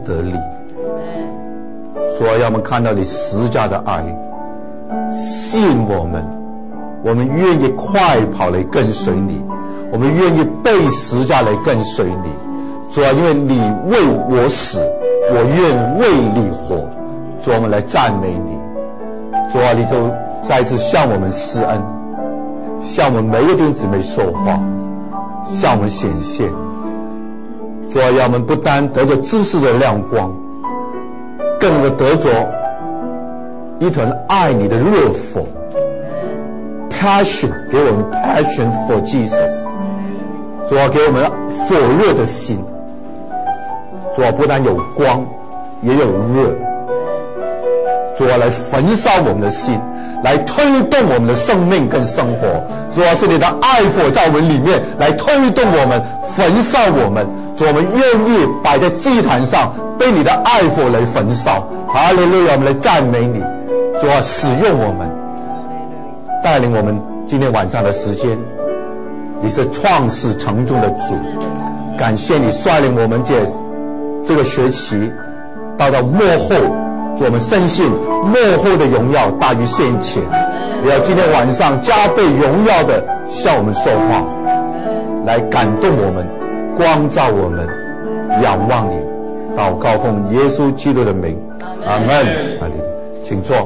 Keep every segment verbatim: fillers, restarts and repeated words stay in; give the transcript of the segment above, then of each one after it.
得力。主啊，让我们看到你十字架的爱吸引我们，我们愿意快跑来跟随你，我们愿意背十字架来跟随你。主啊，因为你为我死，我愿为你活。主啊，我们来赞美你。主啊，你就再次向我们施恩，向我们每一个弟兄姊妹说话，向我们显现。主啊，让我们不单得着知识的亮光，更能得着一团爱你的热火 passion， 给我们 passion for Jesus。 主啊，给我们火热的心。主啊，不但有光也有热。主啊，来焚烧我们的心，来推动我们的生命跟生活。主啊，是你的爱火在我们里面来推动我们，焚烧我们。主啊，我们愿意摆在祭坛上，被你的爱火来焚烧。哈利路亚，我们来赞美你。主啊，使用我们，带领我们今天晚上的时间。你是创始成终的主，感谢你率领我们这这个学期到到末后。主，我们深信末后的荣耀大于先前，也要今天晚上加倍荣耀的向我们说话，来感动我们，光照我们，仰望你。祷告奉耶稣基督的名，阿门。阿门。请坐。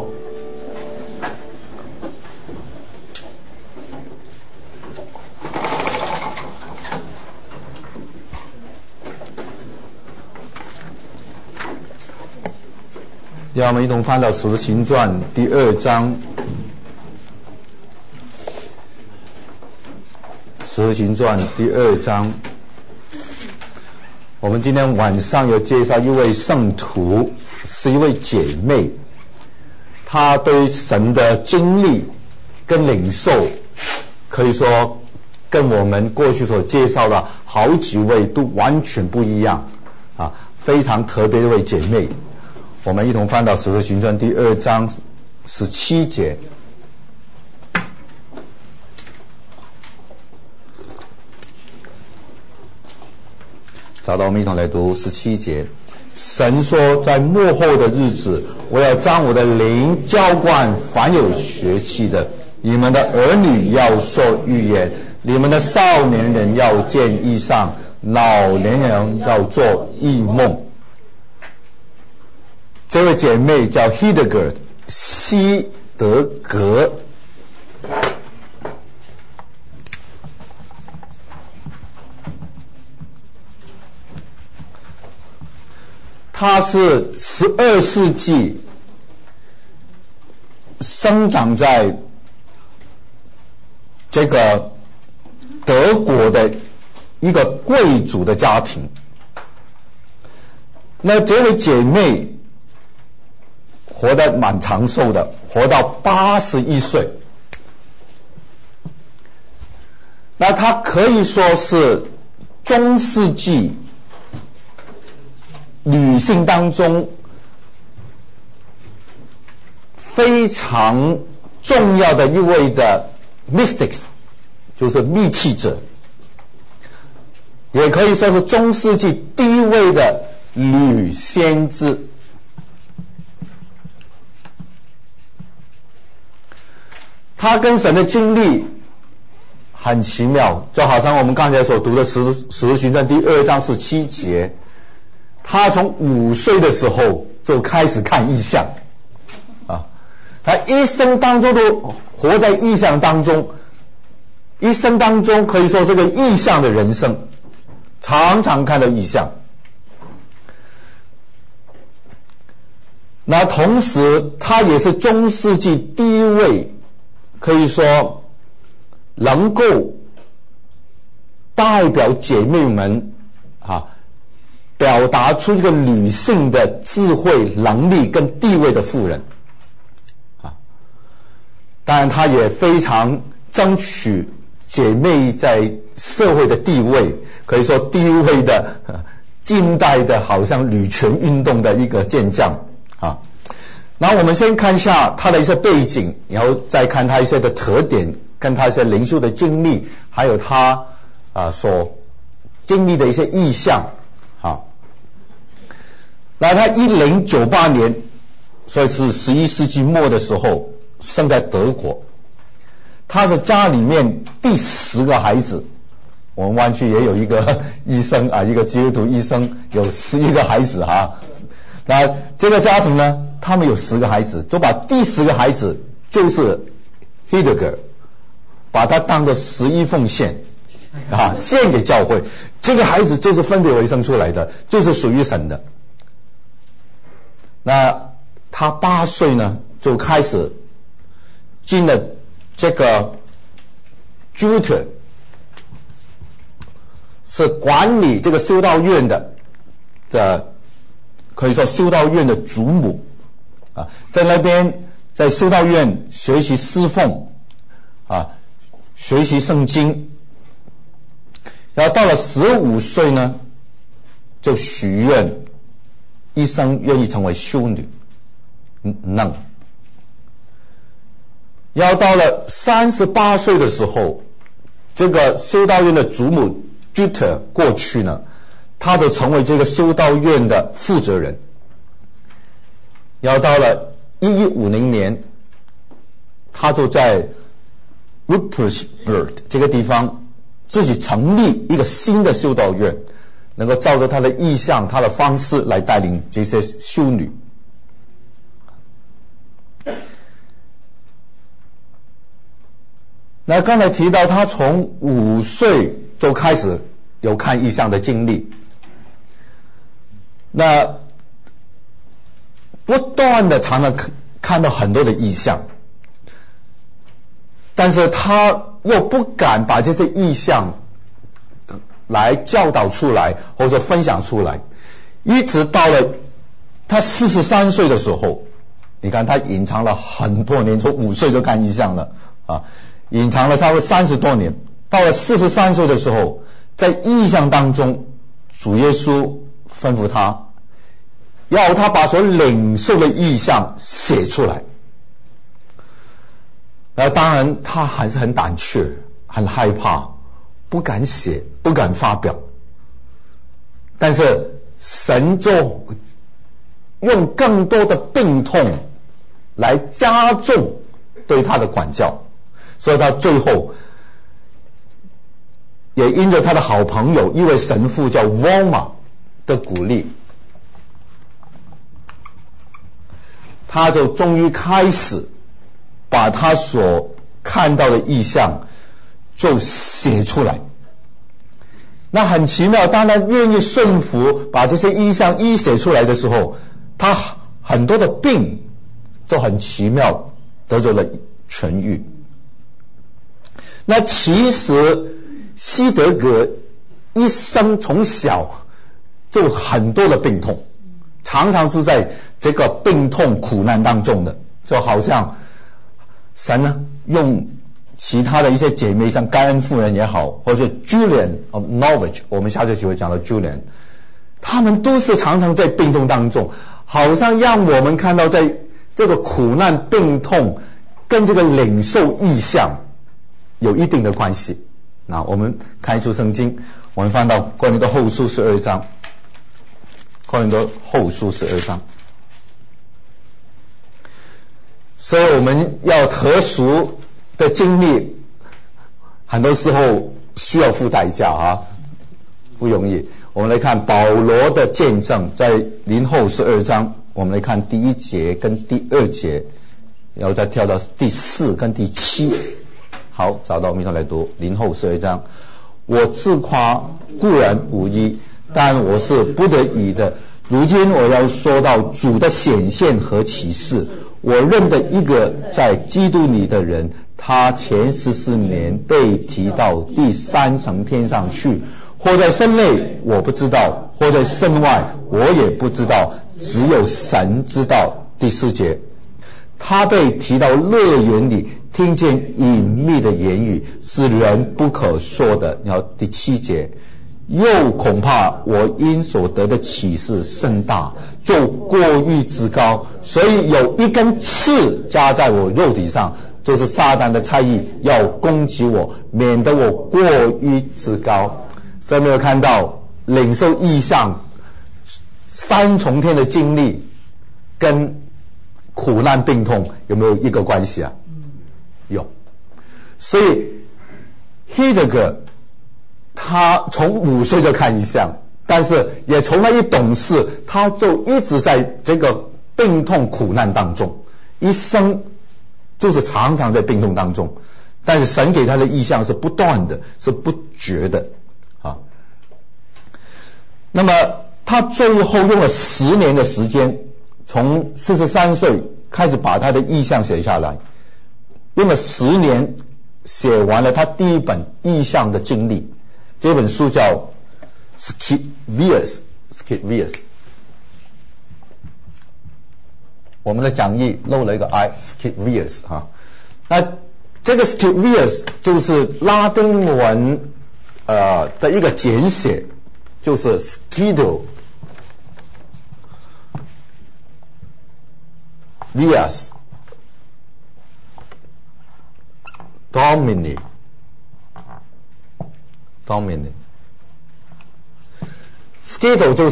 让我们一同翻到《使徒行传》第二章，《使徒行传》第二章。我们今天晚上有介绍一位圣徒，是一位姐妹，她对神的经历跟领受，可以说跟我们过去所介绍的好几位都完全不一样啊，非常特别的一位姐妹。我们一同翻到《使徒行传》第二章十七节。找到，我们一同来读十七节。神说，在末后的日子，我要将我的灵浇灌凡有血气的，你们的儿女要说预言，你们的少年人要见异象，老年人要做异梦。这位姐妹叫 Hildegard 希德格，她是十二世纪生长在这个德国的一个贵族的家庭。那这位姐妹活得蛮长寿的，活到八十一岁。那她可以说是中世纪女性当中非常重要的一位的 mystics， 就是密契者，也可以说是中世纪第一位的女先知。他跟神的经历很奇妙，就好像我们刚才所读的使使徒行传第二章十七节，他从五岁的时候就开始看异象啊，他一生当中都活在异象当中，一生当中可以说是个异象的人生，常常看到异象。那同时他也是中世纪第一位可以说能够代表姐妹们啊，表达出一个女性的智慧、能力跟地位的妇人啊。当然她也非常争取姐妹在社会的地位，可以说第一位的近代的好像女权运动的一个健将啊。然后我们先看一下他的一些背景，然后再看他一些的特点，跟他一些灵修的经历，还有他啊、呃、所经历的一些意象啊。 那他一零九八年，所以是十一世纪末的时候生在德国。他是家里面第十个孩子。我们湾区也有一个医生啊，一个基督徒医生，有十一个孩子哈。那这个家庭呢，他们有十个孩子，就把第十个孩子就是 Hildegard， 把他当作十一奉献啊，献给教会。这个孩子就是分别为圣出来的，就是属于神的。那他八岁呢，就开始进了这个 Jutta， 是管理这个修道院的，的可以说修道院的主母啊，在那边在修道院学习侍奉啊，学习圣经。然后到了十五岁呢，就许愿一生愿意成为修女，能。要到了三十八岁的时候，这个修道院的主母 Jutta 过去呢，他就成为这个修道院的负责人。要到了一一五零年，他就在 Ruppersberg 这个地方自己成立一个新的修道院，能够照着他的意向、他的方式来带领这些修女。那刚才提到他从五岁就开始有看异象的经历，那不断的常常看到很多的异象，但是他又不敢把这些异象来教导出来或者分享出来，一直到了他四十三岁的时候，你看他隐藏了很多年，从五岁就看异象了啊，隐藏了差不多三十多年，到了四十三岁的时候，在异象当中，主耶稣吩咐他，要他把所领受的异象写出来。那当然他还是很胆怯，很害怕，不敢写，不敢发表。但是神就用更多的病痛来加重对他的管教，所以他最后也因着他的好朋友一位神父叫 Volma 的鼓励，他就终于开始把他所看到的异象就写出来。那很奇妙，当他愿意顺服把这些异象一写出来的时候，他很多的病就很奇妙得到了痊愈。那其实希德格一生从小就很多的病痛，常常是在这个病痛苦难当中的，就好像神呢用其他的一些姐妹，像盖恩夫人也好，或者 Julian of Norwich， 我们下次就会讲到 Julian， 他们都是常常在病痛当中，好像让我们看到在这个苦难病痛跟这个领受异象有一定的关系。那我们看一出圣经，我们翻到哥林多后书十二章，哥林多后书十二章。所以我们要特殊的经历，很多时候需要付代价啊，不容易。我们来看保罗的见证，在林后十二章，我们来看第一节跟第二节，然后再跳到第四跟第七。好，找到我们一同来读林后十二章。我自夸固然无益，但我是不得已的。如今我要说到主的显现和启示。我认得一个在基督里的人，他前十四年被提到第三层天上去，或在身内我不知道，或在身外我也不知道，只有神知道。第四节，他被提到乐园里，听见隐秘的言语，是人不可说的。然后第七节，又恐怕我因所得的启示甚大，就过于之高，所以有一根刺加在我肉体上，就是撒旦的差役要攻击我，免得我过于之高。所以没有看到领受异象三重天的经历跟苦难病痛有没有一个关系啊？有。所以 Hidegger 他从五岁就看异象，但是也从他一懂事，他就一直在这个病痛苦难当中，一生就是常常在病痛当中，但是神给他的异象是不断的，是不绝的啊。那么他最后用了十年的时间，从四十三岁开始把他的异象写下来，用了十年写完了他第一本异象的经历。这本书叫 Scivias Scivias， 我们的讲义漏了一个 I Scivias 哈。那这个 Scivias 就是拉丁文呃的一个简写，就是 Scido Vias Domini Domini Scido 就是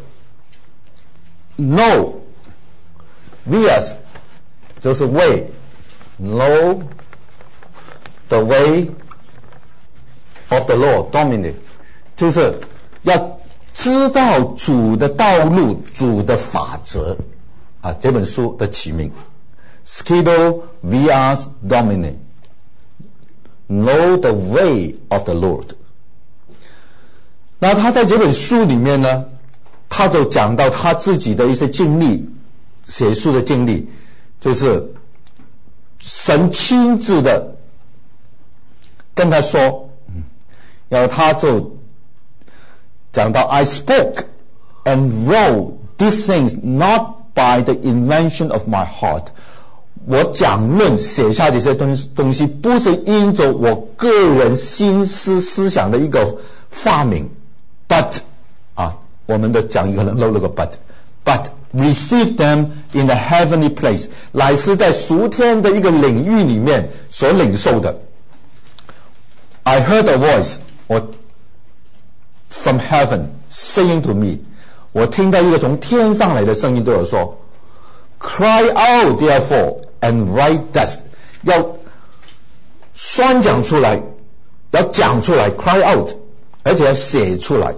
No Vias 就是 way Know the way of the Lord Domini 就是要知道主的道路，主的法则啊，这本书的起名 Scido Vias Domini Know the way of the Lord。那他在这本书里面呢，他就讲到他自己的一些经历，写书的经历，就是神亲自的跟他说，然后他就讲到 I spoke and wrote these things not by the invention of my heart。我讲论写下这些东西东西，不是因着我个人心思思想的一个发明 ，but 啊，我们的讲义可能漏了个 but，but receive them in the heavenly place， 乃是在属天的一个领域里面所领受的。I heard a voice， 我 from heaven saying to me， 我听到一个从天上来的声音对我说 ，Cry out therefore。And write thus， 要宣讲出来，要讲出来 ，cry out， 而且要写出来。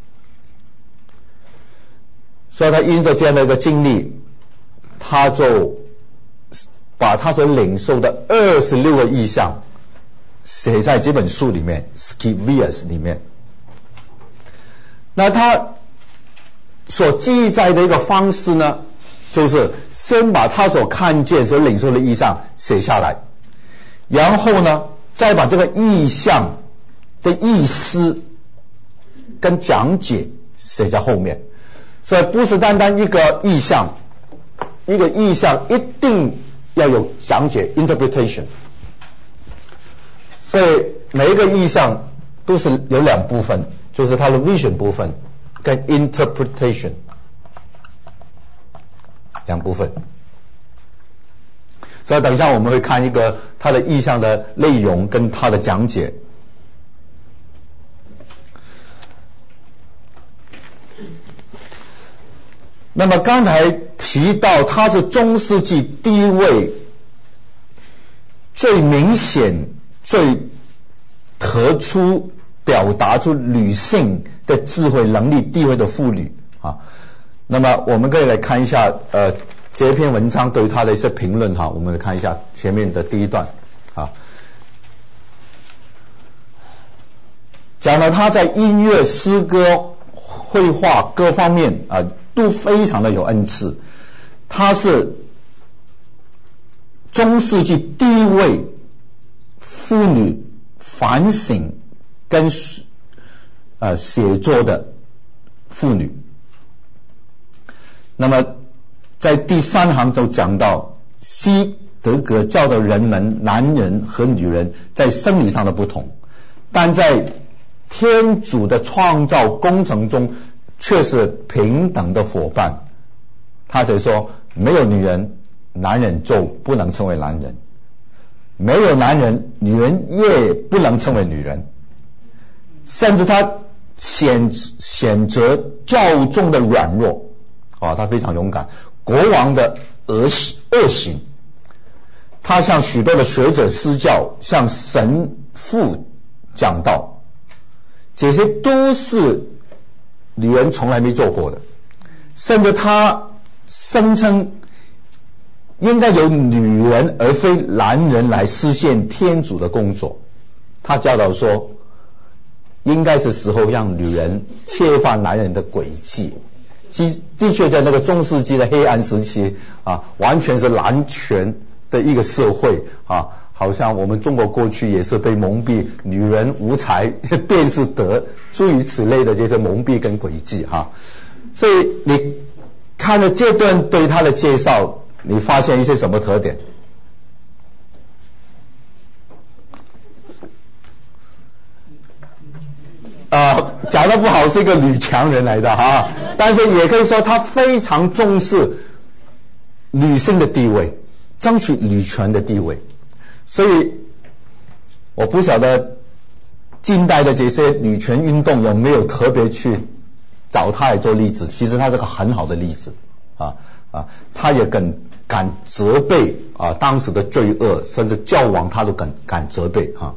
所以他因着这样的一个经历，他就把他所领受的二十六个异象写在这本书里面 ，Scivias 里面。那他所记载的一个方式呢？就是先把他所看见、所领受的意象写下来，然后呢，再把这个意象的意思跟讲解写在后面。所以不是单单一个意象，一个意象一定要有讲解 interpretation。所以每一个意象都是有两部分，就是它的 vision 部分跟 interpretation。两部分，所以等一下我们会看一个它的意象的内容跟它的讲解。那么刚才提到他是中世纪第一位最明显、最突出表达出女性的智慧能力地位的妇女啊。那么我们可以来看一下呃这篇文章对于他的一些评论哈，我们来看一下前面的第一段啊，讲了他在音乐、诗歌、绘画各方面啊都非常的有恩赐，他是中世纪第一位妇女反省跟呃写作的妇女。那么在第三行就讲到西德格教导人们男人和女人在生理上的不同，但在天主的创造工程中却是平等的伙伴。他谁说没有女人，男人就不能成为男人，没有男人，女人也不能成为女人，甚至他选选择较重的软弱啊，他非常勇敢。国王的恶行恶行，他向许多的学者施教，向神父讲道，这些都是女人从来没做过的。甚至他声称应该由女人而非男人来实现天主的工作。他教导说，应该是时候让女人切发男人的诡计。其的确在那个中世纪的黑暗时期啊，完全是男权的一个社会啊，好像我们中国过去也是被蒙蔽，女人无才便是德，诸如此类的这些蒙蔽跟诡计哈、啊。所以你看了这段对他的介绍，你发现一些什么特点？啊，讲得不好是一个女强人来的哈，但是也可以说她非常重视女性的地位，争取女权的地位。所以我不晓得近代的这些女权运动有没有特别去找她来做例子。其实她是个很好的例子啊啊，她也敢敢责备啊当时的罪恶，甚至教皇她都敢敢责备啊。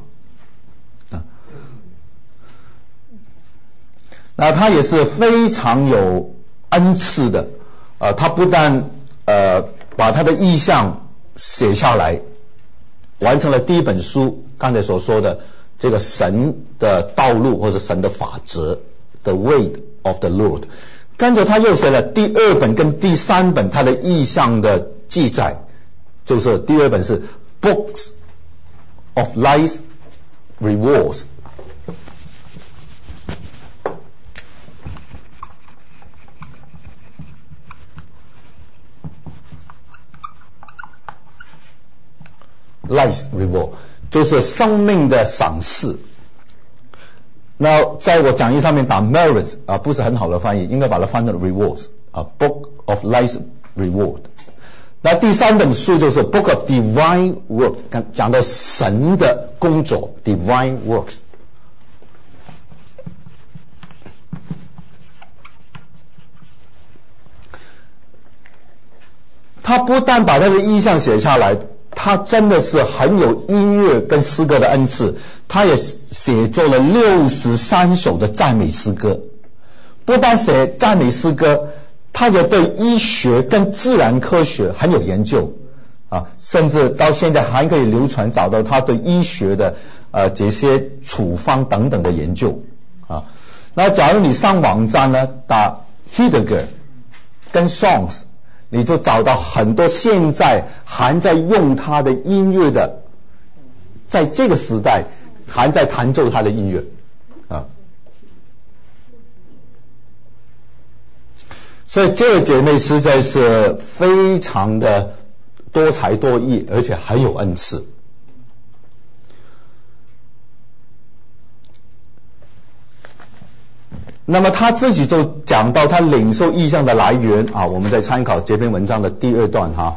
那他也是非常有恩赐的，呃，他不但呃把他的意象写下来，完成了第一本书，刚才所说的这个神的道路或者神的法则 The Way of the Lord， 跟着他又写了第二本跟第三本他的意象的记载，就是第二本是 Books of Life's Rewards。Life's reward 就是生命的赏赐。那在我讲义上面打 merits 啊，不是很好的翻译，应该把它翻成 rewards 啊 ，Book of Life's Reward。那第三本书就是 Book of Divine Work， 讲到神的工作 Divine Works。他不但把他的意象写下来，他真的是很有音乐跟诗歌的恩赐，他也写作了六十三首的赞美诗歌。不但写赞美诗歌，他也对医学跟自然科学很有研究啊，甚至到现在还可以流传找到他对医学的呃这些处方等等的研究啊。那假如你上网站呢，打 Heidegger 跟 Songs，你就找到很多现在还在用他的音乐的，在这个时代还在弹奏他的音乐啊。所以这位姐妹实在是非常的多才多艺，而且很有恩赐。那么他自己就讲到他领受意象的来源啊，我们在参考这篇文章的第二段哈，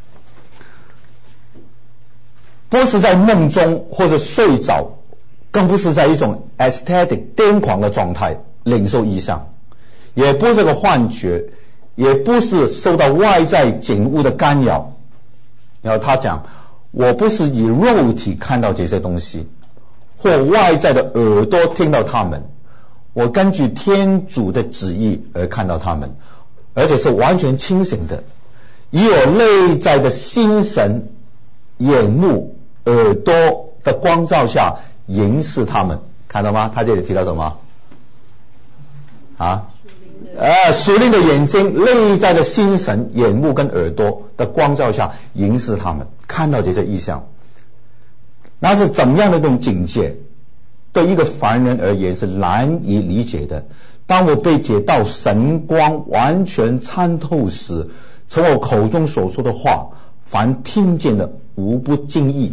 不是在梦中或者睡着，更不是在一种 ecstatic 癫狂的状态领受意象，也不是个幻觉，也不是受到外在景物的干扰。然后他讲，我不是以肉体看到这些东西，或外在的耳朵听到他们，我根据天主的旨意而看到他们，而且是完全清醒的，以我内在的心神、眼目、耳朵的光照下凝视他们。看到吗？他这里提到什么啊？呃，属灵的眼睛，内在的心神、眼目跟耳朵的光照下凝视他们，看到这些异象，那是怎么样的一种境界？对一个凡人而言是难以理解的。当我被解到神光完全参透时，从我口中所说的话，凡听见的无不惊异。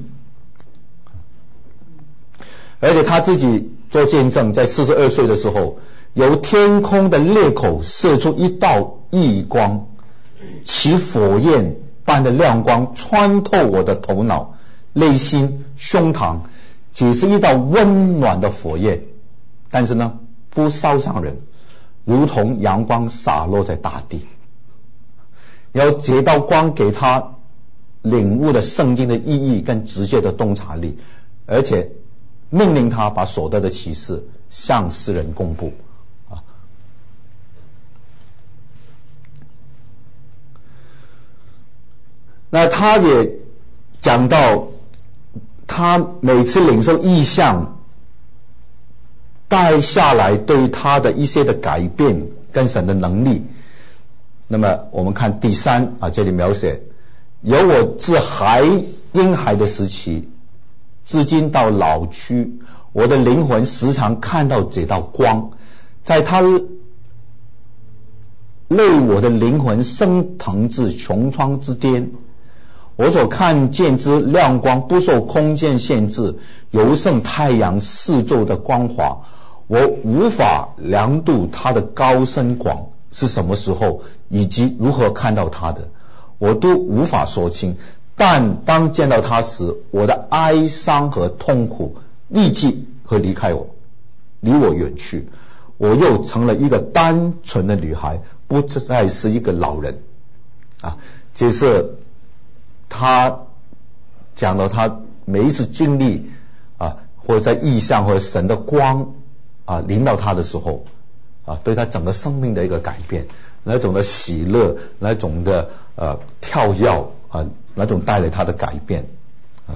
而且他自己做见证，在四十二岁的时候，由天空的裂口射出一道异光，其火焰般的亮光穿透我的头脑、内心、胸膛，只是一道温暖的火焰，但是呢，不烧伤人，如同阳光洒落在大地。 要接到光给他领悟的圣经的意义跟直接的洞察力，而且命令他把所得的启示向世人公布啊。那他也讲到他每次领受异象带下来对他的一些的改变跟神的能力。那么我们看第三啊，这里描写由我自孩婴孩的时期至今到老去，我的灵魂时常看到这道光，在他累我的灵魂升腾至穹苍之巅。我所看见之亮光不受空间限制，尤胜太阳四周的光华，我无法量度它的高深广是什么时候以及如何看到它的，我都无法说清。但当见到它时，我的哀伤和痛苦立即会离开我，离我远去，我又成了一个单纯的女孩，不再是一个老人啊。这是他讲到他每一次经历啊，或者在异象或者神的光啊临到他的时候啊，对他整个生命的一个改变，那种的喜乐，那种的呃跳跃啊，那种带来他的改变啊。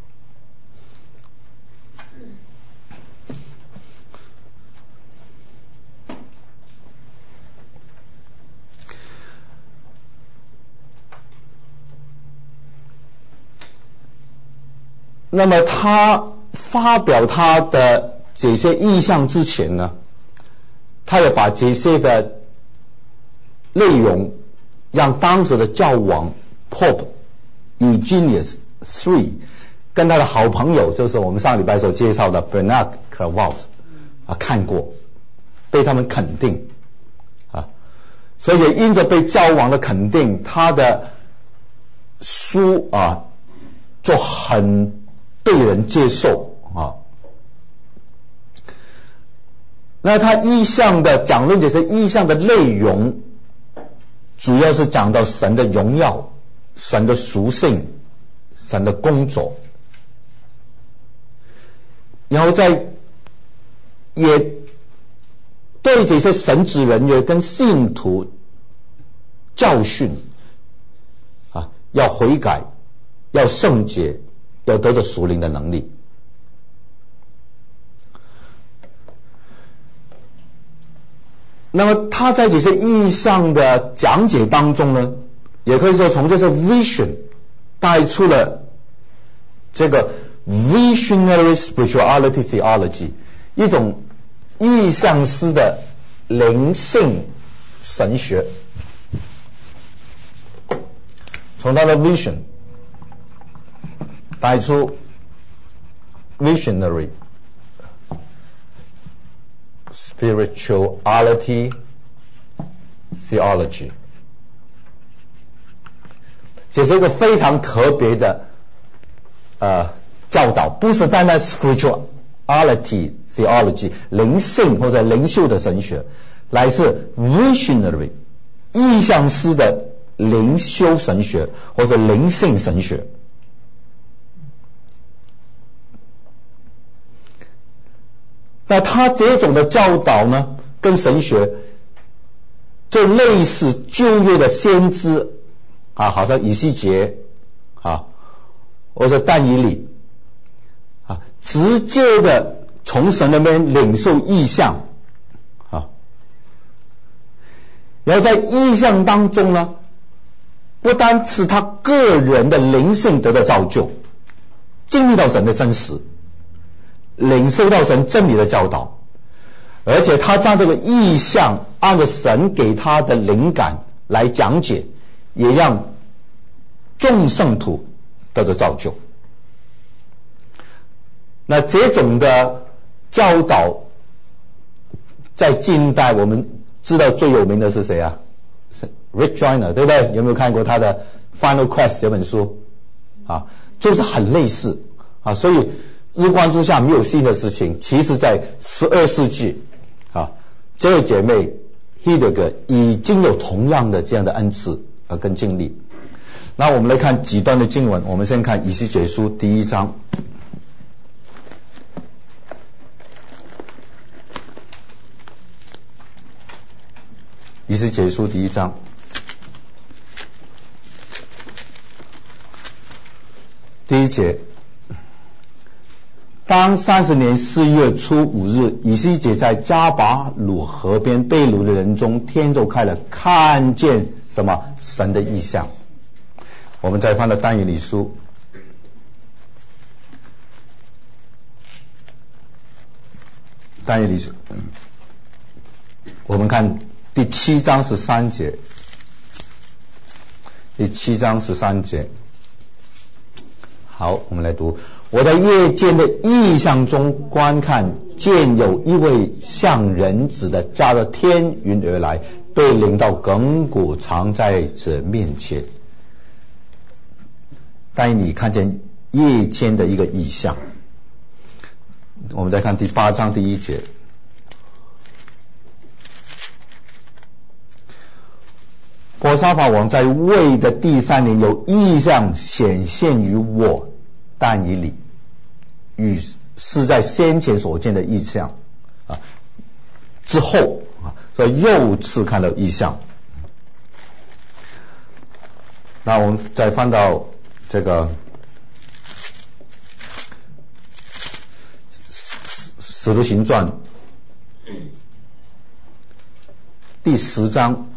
那么他发表他的这些意象之前呢，他也把这些的内容让当时的教皇 Pope Eugenius the third 跟他的好朋友，就是我们上礼拜所介绍的 Bernard Clairvaux 啊看过，被他们肯定啊，所以也因着被教皇的肯定，他的书啊就很被人接受啊。那他意象的讲论这些意象的内容，主要是讲到神的荣耀、神的属性、神的工作，然后在也对这些神职人员跟信徒教训啊，要悔改，要圣洁，要得着属灵的能力。那么他在这些意象的讲解当中呢，也可以说从这些 vision 带出了这个 visionary spirituality theology， 一种意象师的灵性神学。从他的 vision 带出 visionary spirituality theology， 这是一个非常特别的呃教导，不是单单 spirituality theology 灵性或者灵修的神学，来自 visionary 意象师的灵修神学或者灵性神学。那他这种的教导呢，跟神学就类似旧约的先知啊，好像以西结啊，或者但以理啊，直接的从神那边领受异象啊，然后在异象当中呢，不单是他个人的灵性得到造就，经历到神的真实，领受到神真理的教导，而且他将这个意象按照神给他的灵感来讲解，也让众圣徒得到造就。那这种的教导在近代我们知道最有名的是谁啊？是 Rick Joyner， 对不对？有没有看过他的 Final Quest 这本书啊？就是很类似啊，所以日光之下没有新的事情。其实在十二世纪啊，这位姐妹 Heidegger 已经有同样的这样的恩赐呃跟经历。那我们来看几段的经文，我们先看以西结书第一章。以西结书第一章第一节，当三十年四月初五日，以西结在加巴鲁河边被掳的人中，天就开了，看见什么？神的异象。我们再翻到但以理书，但以理书，我们看第七章十三节，第七章十三节。好，我们来读。我在夜间的异象中观看，见有一位像人子的驾着天云而来，被领到亘古常在者面前。但你看见夜间的一个异象。我们再看第八章第一节。波沙法王在位的第三年，有异象显现于我但以理，与是在先前所见的异象啊之后啊，所以又次看到异象。那我们再翻到这个使徒行传第十章，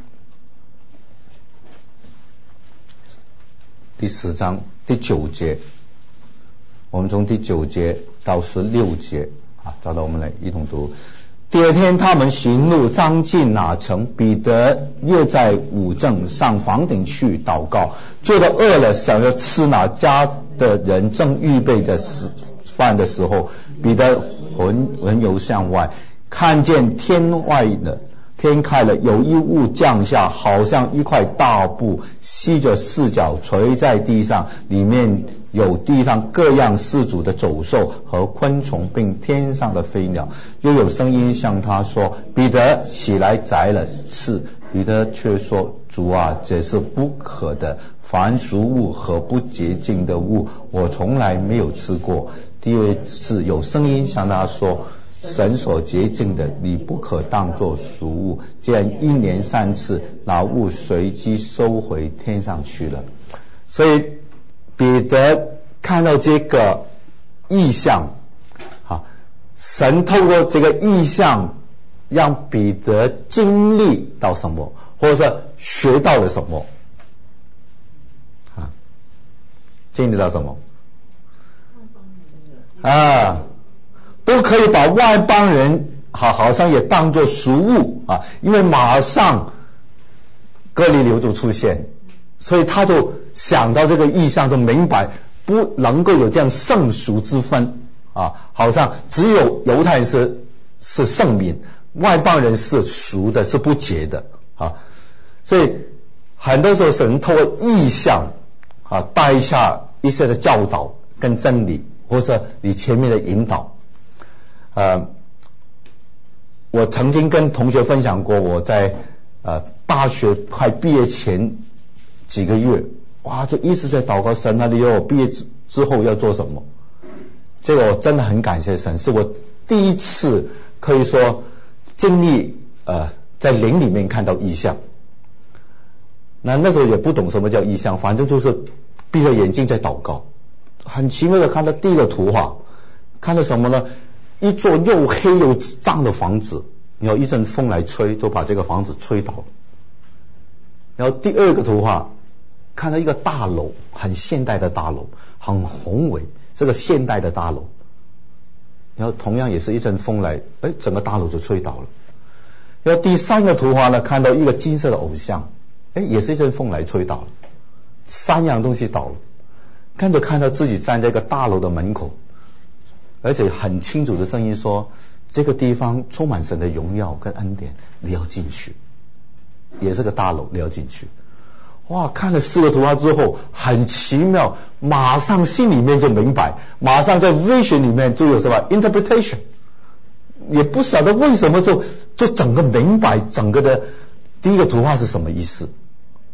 第十章第九节，我们从第九节到十六节啊，找到我们来一同读。第二天，他们行路将近那城，彼得约在午正上房顶去祷告，觉得饿了，想要吃那家的人正预备的饭的时候，彼得魂魂游向外，看见天外的天开了，有一物降下，好像一块大布，吸着四角垂在地上，里面有地上各样四足的走兽和昆虫，并天上的飞鸟。又有声音向他说：彼得，起来宰了吃。彼得却说：主啊，这是不可的，凡俗物和不洁净的物，我从来没有吃过。第二次有声音向他说：神所洁净的，你不可当作俗物。这样一连三次，那物随即收回天上去了。所以彼得看到这个异象，啊，神透过这个异象，让彼得经历到什么，或者是学到了什么？啊，经历到什么？啊，不可以把外邦人好好像也当作俗物啊，因为马上哥尼流就出现，所以他就想到这个意象，就明白不能够有这样圣俗之分啊，好像只有犹太人是是圣民，外邦人是俗的，是不洁的啊，所以很多时候神透过意象啊带下一些的教导跟真理，或者你前面的引导。呃，我曾经跟同学分享过，我在呃大学快毕业前几个月，哇，就一直在祷告神啊，你要我毕业之之后要做什么？这个我真的很感谢神，是我第一次可以说经历呃在灵里面看到异象。那那时候也不懂什么叫异象，反正就是闭着眼睛在祷告。很奇妙的看到第一个图画，看到什么呢？一座又黑又脏的房子，然后一阵风来吹，就把这个房子吹倒了。然后第二个图画，看到一个大楼，很现代的大楼，很宏伟，这个现代的大楼。然后同样也是一阵风来，哎，整个大楼就吹倒了。然后第三个图画呢，看到一个金色的偶像，哎，也是一阵风来吹倒了。三样东西倒了，看着看到自己站在一个大楼的门口。而且很清楚的声音说，这个地方充满神的荣耀跟恩典，你要进去。也是个大楼，你要进去。哇，看了四个图画之后，很奇妙，马上心里面就明白，马上在 vision 里面就有什么 interpretation， 也不晓得为什么就就整个明白整个的第一个图画是什么意思，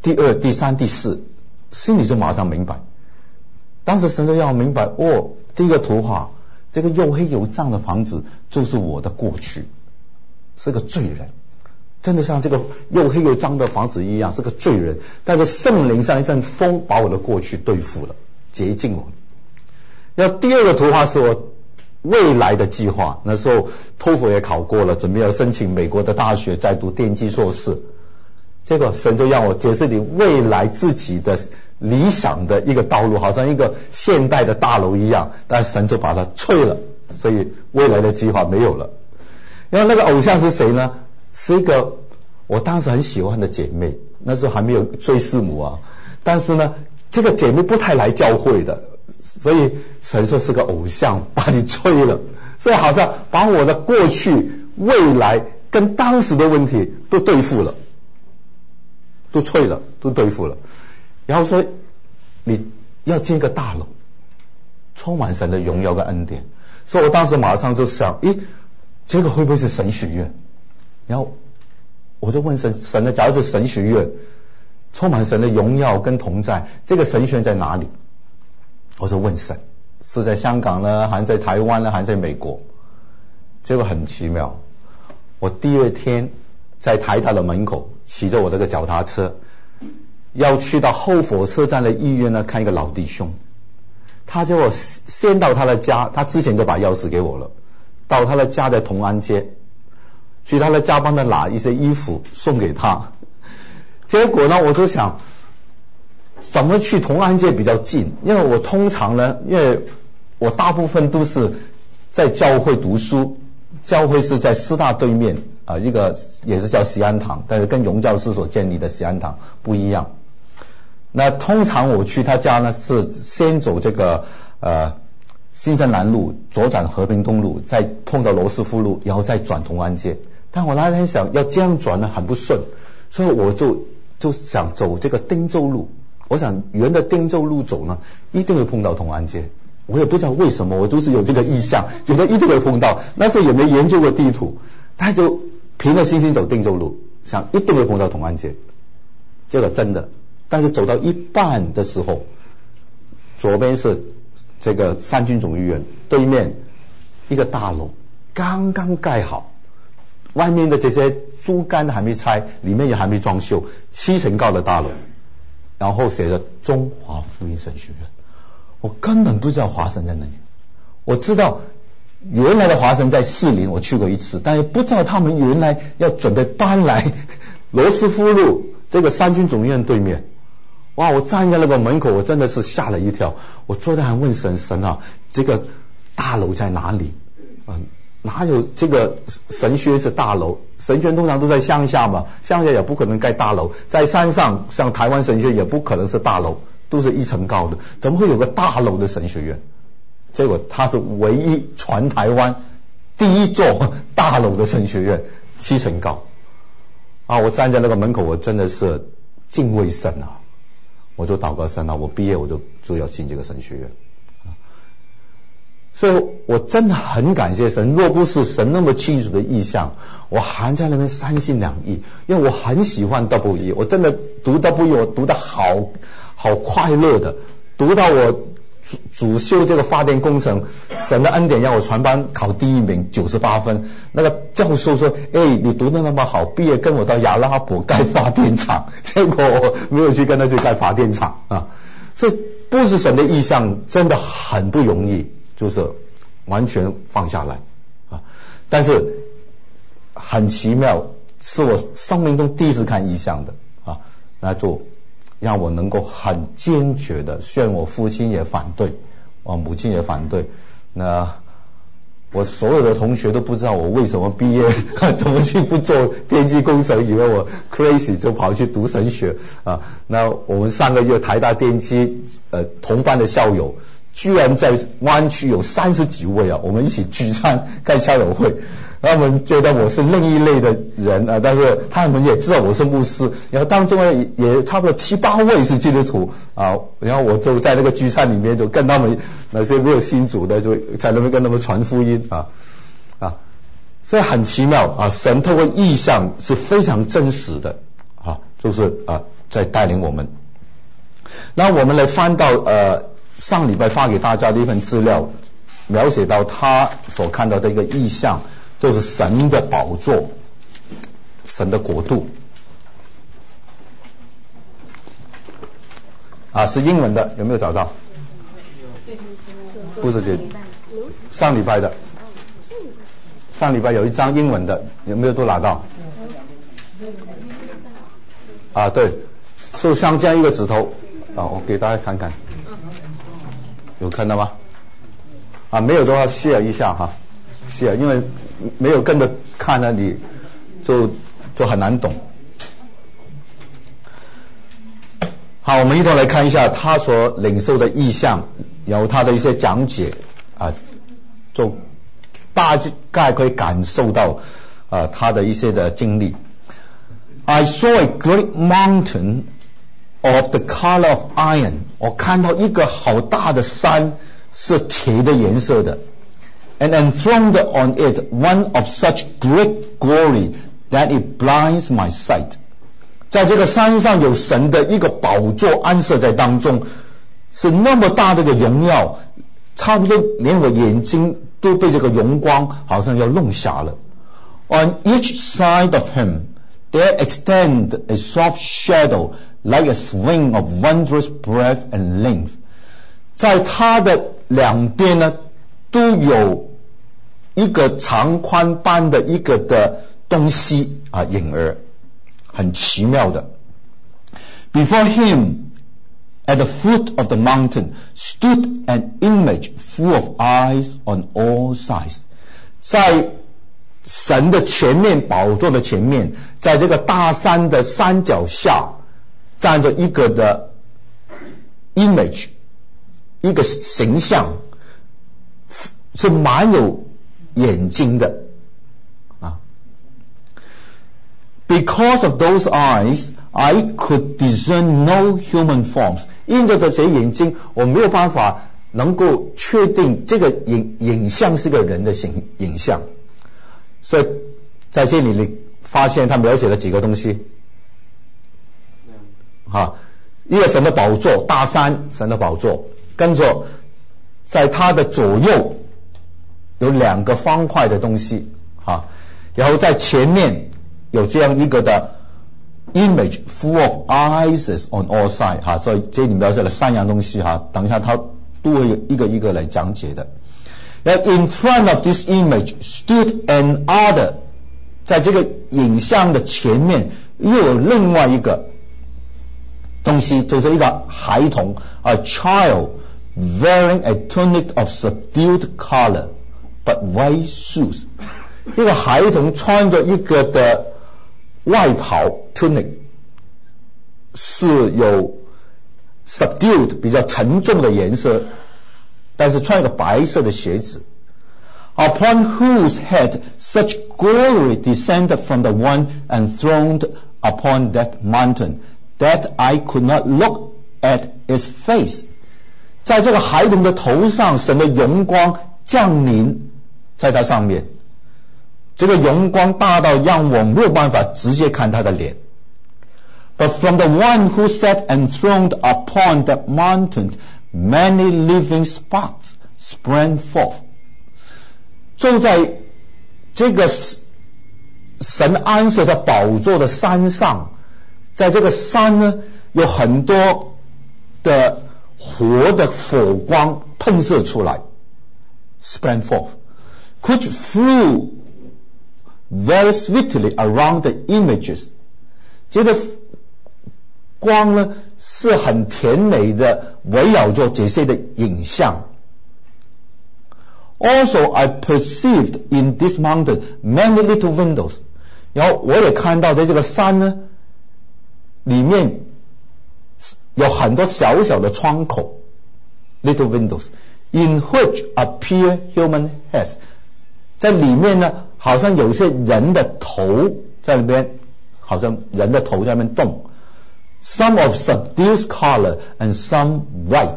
第二、第三、第四，心里就马上明白。当时神就要明白，哦，第一个图画，这个又黑又脏的房子就是我的过去，是个罪人，真的像这个又黑又脏的房子一样，是个罪人。但是圣灵像一阵风，把我的过去对付了，洁净我。然后第二个图画是我未来的计划，那时候托福也考过了，准备要申请美国的大学，再读电机硕士。结果神就让我解释你未来自己的理想的一个道路，好像一个现代的大楼一样，但神就把它吹了，所以未来的计划没有了。然后那个偶像是谁呢？是一个我当时很喜欢的姐妹，那时候还没有追师母啊，但是呢这个姐妹不太来教会的，所以神说是个偶像把你吹了，所以好像把我的过去未来跟当时的问题都对付了，都吹了，都对付了。然后说你要建一个大楼，充满神的荣耀跟恩典。所以我当时马上就想，诶，这个会不会是神学院？然后我就问神，神的假如是神学院，充满神的荣耀跟同在，这个神学院在哪里？我就问神，是在香港呢，还是在台湾呢，还是在美国？结果很奇妙，我第二天在台大的门口骑着我这个脚踏车，要去到后火车站的医院呢看一个老弟兄。他叫我先到他的家，他之前就把钥匙给我了，到他的家在同安街，去他的家帮他拿一些衣服送给他。结果呢我就想怎么去同安街比较近，因为我通常呢，因为我大部分都是在教会读书，教会是在师大对面啊、呃，一个也是叫喜安堂，但是跟荣教师所建立的喜安堂不一样。那通常我去他家呢，是先走这个呃新生南路，左转和平东路，再碰到罗斯福路，然后再转同安街。但我那天想要这样转呢很不顺，所以我就就想走这个汀州路。我想沿着汀州路走呢，一定会碰到同安街。我也不知道为什么，我就是有这个意向，觉得一定会碰到。那时候也没研究过地图，他就凭着信心走汀州路，想一定会碰到同安街。这个真的。但是走到一半的时候，左边是这个三军总医院，对面一个大楼刚刚盖好，外面的这些竹竿还没拆，里面也还没装修，七层高的大楼，然后写着中华福音神学院。我根本不知道华神在那里，我知道原来的华神在士林，我去过一次，但是不知道他们原来要准备搬来罗斯福路这个三军总医院对面。哇！我站在那个门口，我真的是吓了一跳。我坐在还问神神啊，这个大楼在哪里？嗯，哪有这个神学是大楼？神学通常都在乡下嘛，乡下也不可能盖大楼。在山上，像台湾神学也不可能是大楼，都是一层高的，怎么会有个大楼的神学院？结果它是唯一全台湾第一座大楼的神学院，七层高。啊！我站在那个门口，我真的是敬畏神啊！我就祷告神啊，我毕业我就就要进这个神学院，啊，所以我真的很感谢神。若不是神那么清楚的意向，我还在那边三心两意。因为我很喜欢 double E， 我真的读 double E， 我读得好好快乐的，读到我主主修这个发电工程，神的恩典让我全班考第一名，九十八分。那个教授说：“哎，你读得那么好，毕业跟我到亚拉伯盖发电厂。”结果我没有去跟他去盖发电厂啊。所以不是神的意向，真的很不容易，就是完全放下来啊。但是很奇妙，是我生命中第一次看意向的啊，那就让我能够很坚决的，虽然我父亲也反对，我母亲也反对，那我所有的同学都不知道我为什么毕业，怎么去不做电机工程，以为我 crazy 就跑去读神学啊。那我们上个月台大电机呃同班的校友，居然在湾区有三十几位啊，我们一起聚餐开校友会。他们觉得我是另一类的人啊，但是他们也知道我是牧师，然后当中也也差不多七八位是基督徒啊，然后我就在那个聚餐里面就跟他们那些没有信主的，就在那边跟他们传福音啊啊，所以很奇妙啊，神透过意象是非常真实的啊，就是啊在带领我们。那我们来翻到呃上礼拜发给大家的一份资料，描写到他所看到的一个意象，就是神的宝座，神的国度。啊，是英文的，有没有找到？不是这上礼拜的，上礼拜有一张英文的，有没有都拿到？啊，对，就像这样一个指头啊，我给大家看看，有看到吗？啊，没有的话 share 一下哈 ，share， 因为没有跟着看呢，你就就很难懂。好，我们一同来看一下他所领受的意象，有他的一些讲解啊，就大概可以感受到啊他的一些的经历。I saw a great mountain of the color of iron. 我看到一个好大的山是铁的颜色的 ，and enthroned on it one of such great glory that it blinds my sight. 在这个山上有神的一个宝座安设在当中，是那么大的一个荣耀，差不多连我眼睛都被这个荣光好像要弄瞎了。On each side of him there extend a soft shadow like a swing of wondrous breadth and length. 在他的两边呢，都有一个长宽般的一个的东西啊，影儿。很奇妙的。Before him, at the foot of the mountain, stood an image full of eyes on all sides. 在神的前面，宝座的前面，在这个大山的山脚下，站着一个的 image， 一个形象，是蛮有眼睛的。Because of those eyes, I could discern no human forms. 因着这些眼睛，我没有办法能够确定这个影影像是个人的形影像。所以在这里你发现他描写了几个东西。啊，一个神的宝座，大山，神的宝座，跟着在他的左右有两个方块的东西，啊，然后在前面有这样一个的 image full of eyes on all sides 哈，所以这里描写了三样东西哈，等一下他都会一个一个来讲解的。And in front of this image stood an other， 在这个影像的前面又有另外一个东西，就是一个孩童 ，a child wearing a tunic of subdued color but white shoes， 一个孩童穿着一个的外袍 tunic， 是有 subdued 比较沉重的颜色，但是穿一个白色的鞋子。Upon whose head such glory descended from the one enthroned upon that mountain, that I could not look at its face. 在这个孩童的头上，神的荣光降临在他上面。这个荣光大到让我没有办法直接看他的脸。But from the one who sat enthroned upon that mountain, many living sparks sprang forth. 就在这个神安设的宝座的山上，在这个山呢，有很多的活的火光喷射出来 sprang forth, which flew very swiftly around the images. 这个光呢是很甜美的围绕着这些的影像。Also, I perceived in this mountain many little windows. 然后我也看到在这个山呢里面有很多小小的窗口 little windows, in which appear human heads. 在里面呢好像有一些人的头在那边，好像人的头在那边动。Some of subdued color and some white.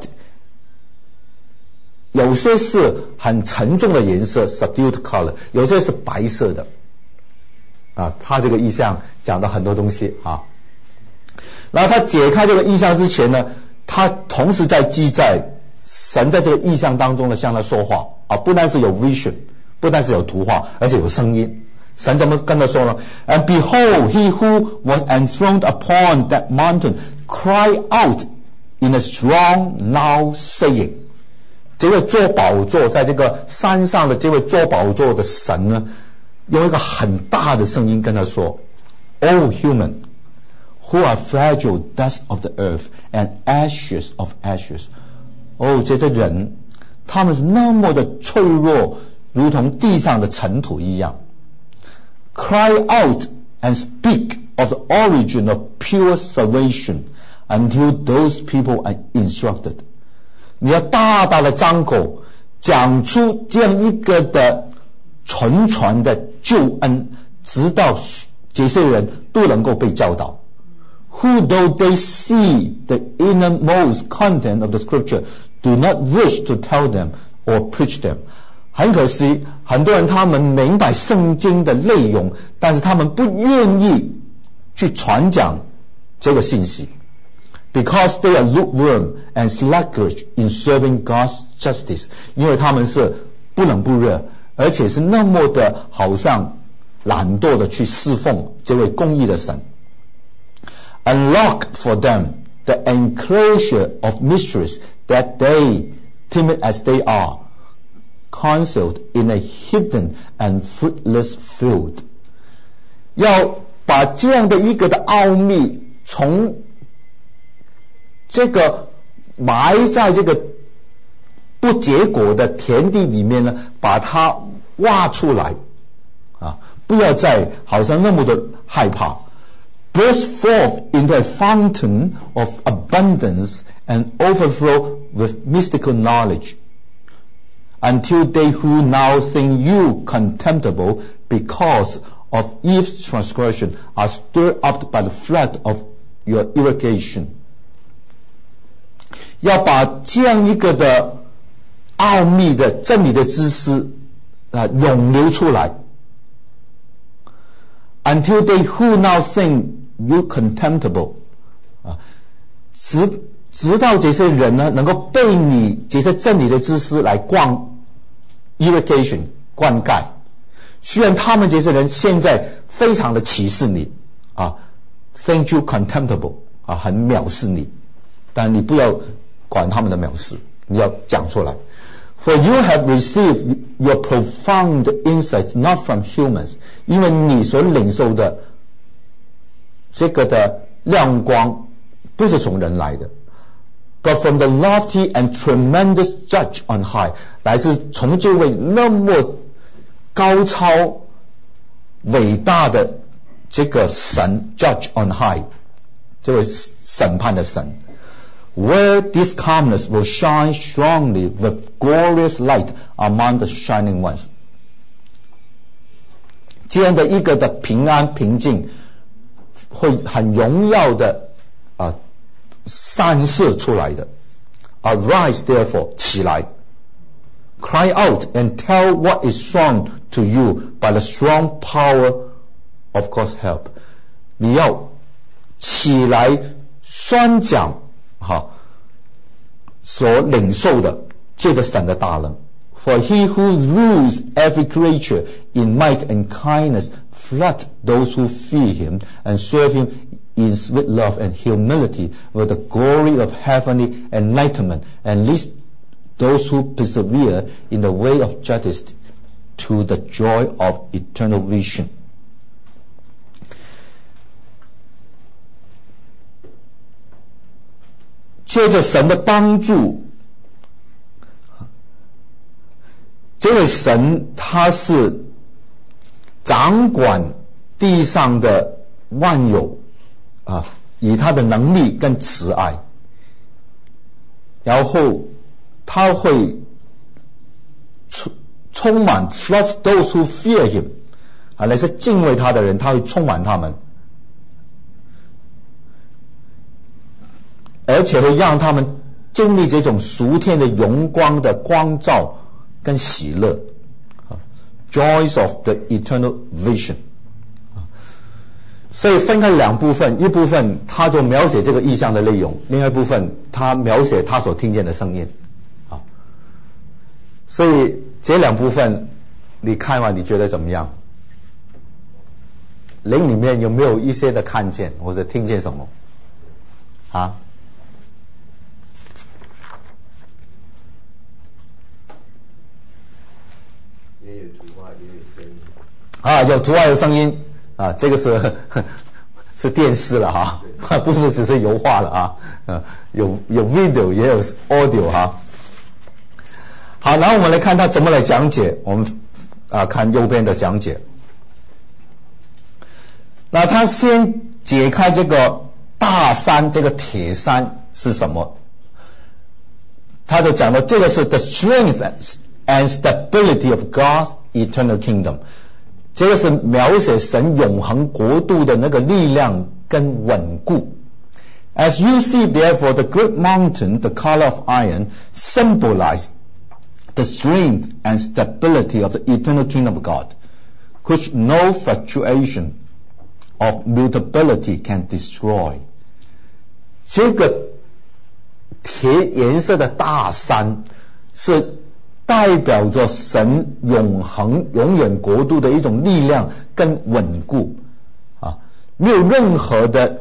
有些是很沉重的颜色 subdued color， 有些是白色的。啊，他这个意象讲到很多东西啊。 然后他解开这个异象之前呢，他同时在记载神在这个异象当中呢向他说话啊，不但是有 vision， 不但是有图画，而且有声音。神怎么跟他说呢？ And behold, he who was enthroned upon that mountain cried out in a strong, loud saying. 这位坐宝座在这个山上的这位坐宝座的神呢，用一个很大的声音跟他说 O human, who are fragile dust of the earth and ashes of ashes. 哦，这些人他们是那么的脆弱，如同地上的尘土一样。Cry out and speak of the origin of pure salvation until those people are instructed. 你要大大的张口，讲出这样一个的纯全的救恩，直到这些人都能够被教导。Who, though they see the innermost content of the scripture, do not wish to tell them or preach them. 很可惜，很多人他们明白圣经的内容，但是他们不愿意去传讲这个信息。Because they are lukewarm and sluggish in serving God's justice. 因为他们是不冷不热，而且是那么的好像懒惰的去侍奉这位公义的神。Unlock for them the enclosure of mysteries that they, timid as they are, concealed in a hidden and fruitless field. 要把这样的一个的奥秘从这个埋在这个不结果的田地里面呢，把它挖出来啊！不要再好像那么的害怕。Burst forth into a fountain of abundance and overflow with mystical knowledge, until they who now think you contemptible because of Eve's transgression are stirred up by the flood of your irrigation. 要把这样一个的奥秘的真理的知识啊涌流出来 ，until they who now think you contemptible 啊，直直到这些人呢能够被你这些真理的知识来灌 irrigation 灌溉。虽然他们这些人现在非常的歧视你啊 ，think you contemptible 啊，很藐视你，但你不要管他们的藐视，你要讲出来。For you have received your profound insight not from humans， 因为你所领受的这个的亮光不是从人来的 ，but from the lofty and tremendous Judge on high， 来自从这位那么高超伟大的这个神 Judge on high， 这位审判的神。Where this calmness will shine strongly with glorious light among the shining ones. 这样的一个的平安平静，会很荣耀的啊散射出来的。Arise, therefore， 起来 ，cry out and tell what is shown to you by the strong power of God's help。你要起来宣讲。好，所领受的借着神的大能 ，For he who rules every creature in might and kindness flood those who fear him and serve him in sweet love and humility with the glory of heavenly enlightenment, and leads those who persevere in the way of justice to the joy of eternal vision. 借着神的帮助，这位神他是掌管地上的万有啊，以他的能力跟慈爱，然后他会充充满 flood those who fear him 啊，那些敬畏他的人，他会充满他们。而且会让他们经历这种属天的荣光的光照跟喜乐 ，joys of the eternal vision。 所以分开两部分，一部分他就描写这个意象的内容，另外一部分他描写他所听见的声音啊。所以这两部分你看完你觉得怎么样？灵里面有没有一些的看见或者听见什么啊？ 也有图画，也有声音啊，有图画有声音啊，这个是是电视了哈，不是只是油画了啊，呃，有有 video 也有 audio 哈。好，然后我们来看他怎么来讲解，我们啊看右边的讲解。那他先解开这个大山，这个铁山是什么？他就讲到这个是 the strength and stability of God's eternal kingdom， 这个是描写神永恒国度的那个力量跟稳固。As you see, therefore, the great mountain, the color of iron, symbolize the strength and stability of the eternal kingdom of God, which no fluctuation of mutability can destroy。 这个铁颜色的大山是代表着神永恒永远国度的一种力量跟稳固啊，没有任何的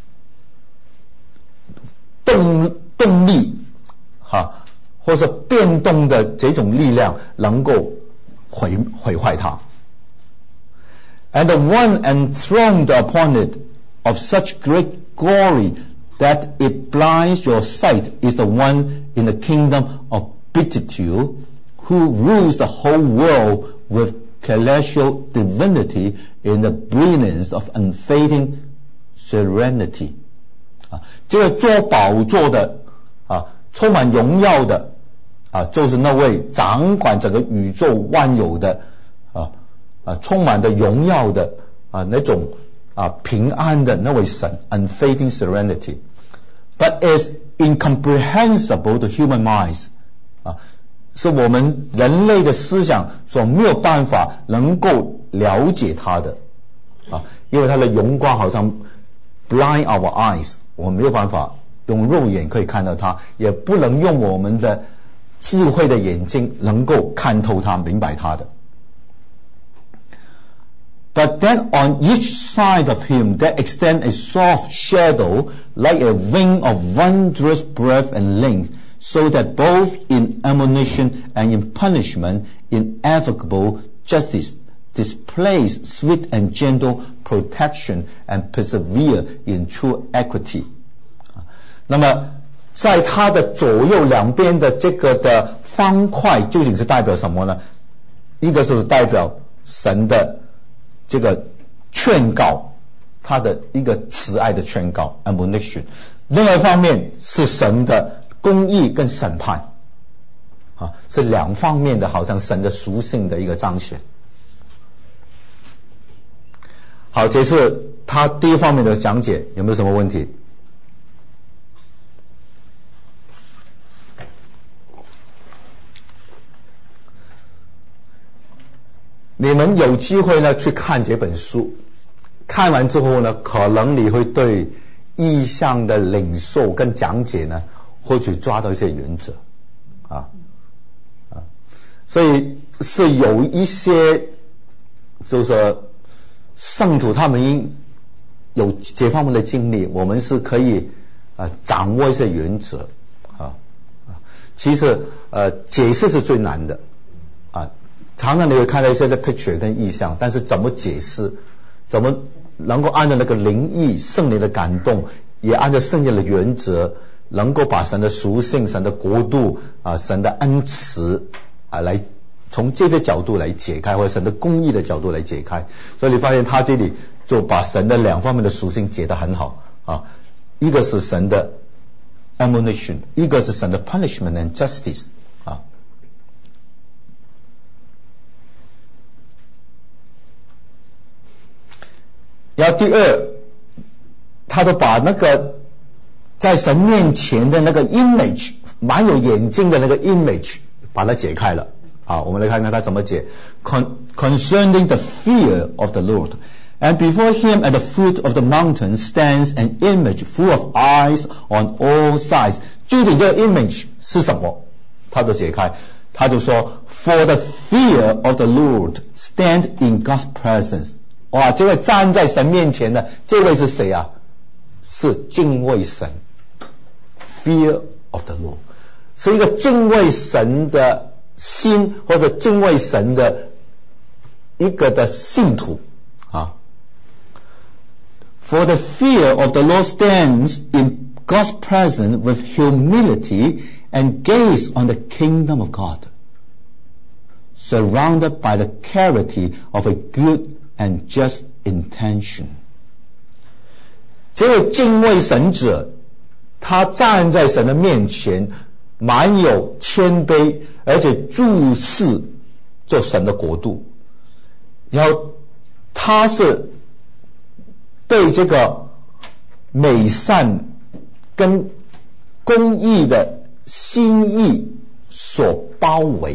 动动力啊，或是变动的这种力量能够毁毁坏它。And the one enthroned upon it of such great glory that it blinds your sight is the one in the kingdom of beatitude, who rules the whole world with celestial divinity in the brilliance of unfading serenity。 啊，这个做宝座的啊，充满荣耀的啊，就是那位掌管整个宇宙万有的啊。啊，充满的荣耀的啊，那种啊平安的那位神 ，unfading serenity， but is incomprehensible to human minds， 啊，是我们人类的思想所没有办法能够了解它的，啊，因为它的荣光好像 blind our eyes， 我们没有办法用肉眼可以看到它，也不能用我们的智慧的眼睛能够看透它、明白它的。But then on each side of him there extends a soft shadow like a wing of wondrous breadth and length, so that both in admonition and in punishment, ineffable justice displays sweet and gentle protection and persevere in true equity。 那么在它的左右两边的这个的方块究竟是代表什么呢？一个是代表神的这个劝告，他的一个慈爱的劝告 admonition， 另外一方面是神的公义跟审判啊，是两方面的，好像神的属性的一个彰显。好，这是他第一方面的讲解，有没有什么问题？你们有机会呢去看这本书，看完之后呢，可能你会对意象的领受跟讲解呢，或许抓到一些原则，啊啊，所以是有一些就是圣徒他们有这方面的经历，我们是可以呃掌握一些原则啊啊，其实呃解释是最难的啊。常常你会看到一些的 picture 跟意象，但是怎么解释，怎么能够按照那个灵意圣灵的感动，也按照圣经的原则，能够把神的属性、神的国度啊、神的恩慈啊，来从这些角度来解开，或者神的公义的角度来解开。所以你发现他这里就把神的两方面的属性解得很好啊，一个是神的 admonition， 一个是神的 punishment and justice。然后第二，他就把那个在神面前的那个 image， 蛮有眼睛的那个 image， 把它解开了。啊，我们来看看他怎么解。Con, Concerning the fear of the Lord, And before him at the foot of the mountain stands an image full of eyes on all sides. 究竟这个 image 是什么？他就解开，他就说 For the fear of the Lord stand in God's presence. 哇，这位站在神面前的这位是谁啊？是敬畏神 Fear of the Lord 是一个敬畏神的心，或者敬畏神的一个的信徒啊。For the fear of the Lord stands in God's presence with humility and gaze on the kingdom of God, surrounded by the clarity of a good and just intention. 这位敬畏神者，他站在神的面前，满有谦卑，而且注视这神的国度。然后他是被这个美善跟公义的心意所包围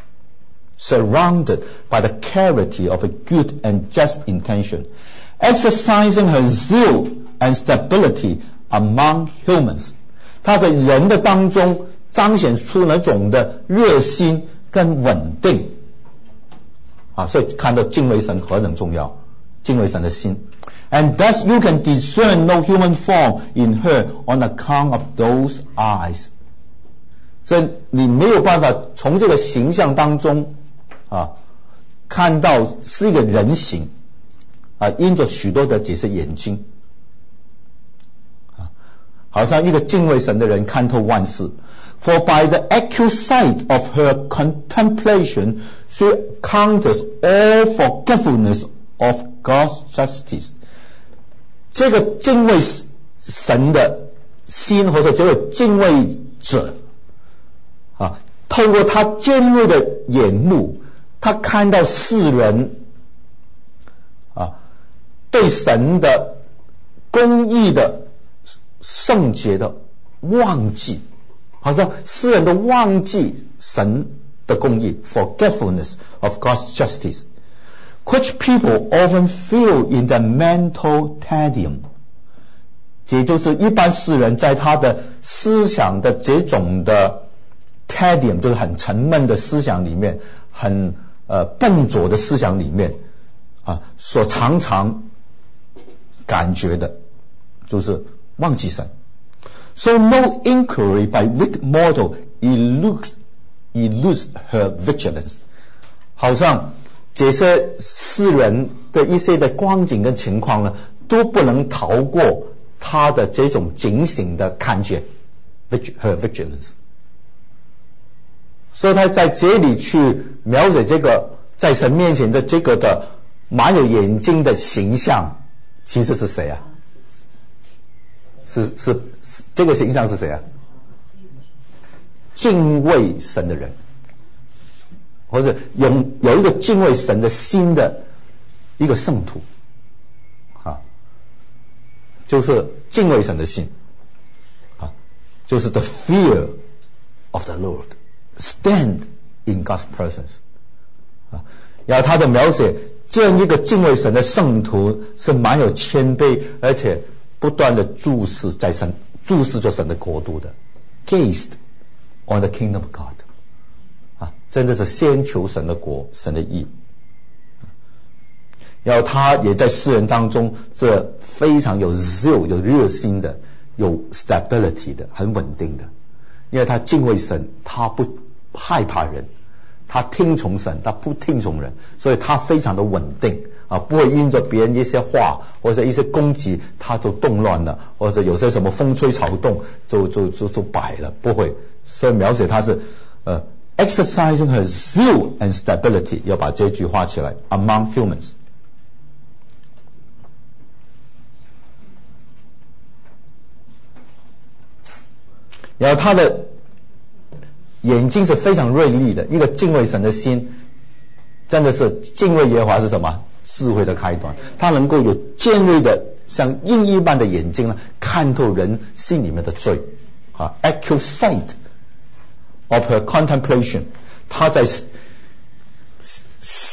surrounded by the clarity of a good and just intention, exercising her zeal and stability among humans. 他在人的当中彰显出那种的热心跟稳定啊，所以看到敬畏神何等重要，敬畏神的心。And thus you can discern no human form in her on account of those eyes. 所以你没有办法从这个形象当中啊看到是一个人形啊，因着许多的这些眼睛啊，好像一个敬畏神的人看透万事。For by the acute sight of her contemplation, she counters all forgetfulness of God's justice. 这个敬畏神的心，或者这位敬畏者啊，透过他尖锐的眼目，他看到世人啊对神的公义的圣洁的忘记，好像世人都忘记神的公义 forgetfulness of God's justice, which people often feel in their mental tedium. 也就是一般世人在他的思想的这种的 tedium 就是很沉闷的思想里面，很呃笨拙的思想里面啊，所常常感觉的就是忘记神。So no inquiry by weak mortal eludes, eludes her vigilance. 好像这些世人的一些的光景跟情况呢，都不能逃过他的这种警醒的看见 her vigilance. 所以他在这里去描写这个在神面前的这个的满有眼睛的形象，其实是谁啊？是是是这个形象是谁啊？敬畏神的人，或者有有一个敬畏神的心的一个圣徒啊，就是敬畏神的心啊，就是 the fear of the Lord stand in God's presence 啊。然后他的描写这样一个敬畏神的圣徒是蛮有谦卑，而且不断的注视在神注视着神的国度的 gazed on the kingdom of God 啊，真的是先求神的国神的义。然后他也在世人当中是非常有 zeal 有热心的，有 stability 的，很稳定的，因为他敬畏神，他不害怕人，他听从神，他不听从人，所以他非常的稳定啊，不会因着别人一些话或者一些攻击他就动乱了，或者有些什么风吹草动就就就就摆了，不会。所以描写他是呃 exercising her zeal and stability， 要把这句画起来 among humans。然后他的眼睛是非常锐利的，一个敬畏神的心，真的是敬畏耶和华是什么？智慧的开端。他能够有尖锐的像鹰一般的眼睛呢，看透人心里面的罪啊 accurate sight of her contemplation。他在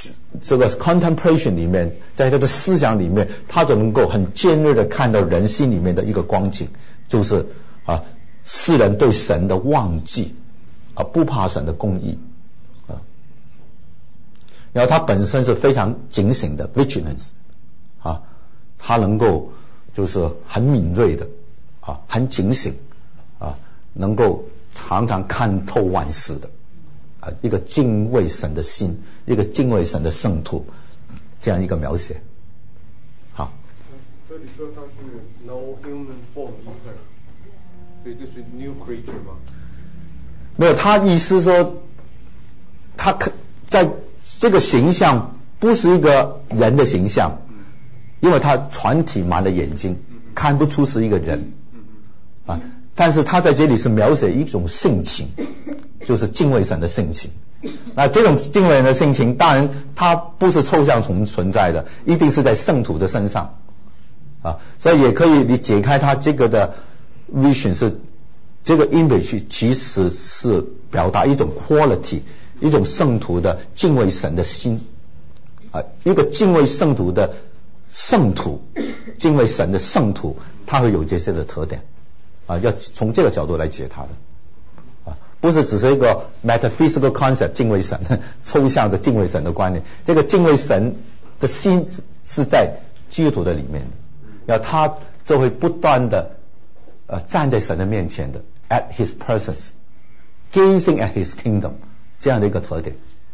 这个 contemplation 里面，在他的思想里面，他就能够很尖锐的看到人心里面的一个光景，就是啊，世人对神的忘记，啊，不怕神的公义，啊，然后他本身是非常警醒的 vigilance， 啊，他能够就是很敏锐的，啊，很警醒，啊，能够常常看透万事的。一个敬畏神的心，一个敬畏神的圣徒，这样一个描写。好， 这里说他是 no human form in her， 所以这是 new creature 吗？ 没有，他意思说，他可在这个形象不是一个人的形象，因为他全体满了眼睛，看不出是一个人啊。但是他在这里是描写一种性情，就是敬畏神的性情。那这种敬畏神的性情，当然它不是抽象存存在的，一定是在圣徒的身上啊。所以也可以你解开他这个的 vision 是这个 image 其实是表达一种 quality， 一种圣徒的敬畏神的心啊，一个敬畏圣徒的圣徒，敬畏神的圣徒，他会有这些的特点。啊，要从这个角度来解它的，啊，不是只是一个 metaphysical concept 敬畏神抽象的敬畏神的观念。这个敬畏神的心是在基督徒的里面的，然后他就会不断的呃站在神的面前的 at His presence, gazing at His kingdom 这样的一个特点。